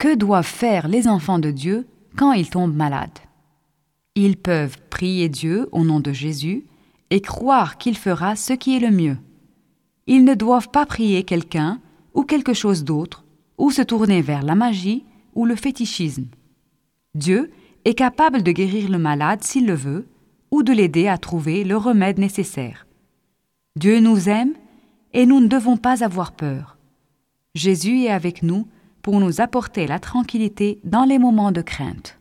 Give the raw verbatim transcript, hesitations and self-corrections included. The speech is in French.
que doivent faire les enfants de Dieu quand ils tombent malades? Ils peuvent prier Dieu au nom de Jésus et croire qu'il fera ce qui est le mieux. Ils ne doivent pas prier quelqu'un ou quelque chose d'autre, ou se tourner vers la magie ou le fétichisme. Dieu est capable de guérir le malade s'il le veut, ou de l'aider à trouver le remède nécessaire. Dieu nous aime et nous ne devons pas avoir peur. Jésus est avec nous pour nous apporter la tranquillité dans les moments de crainte.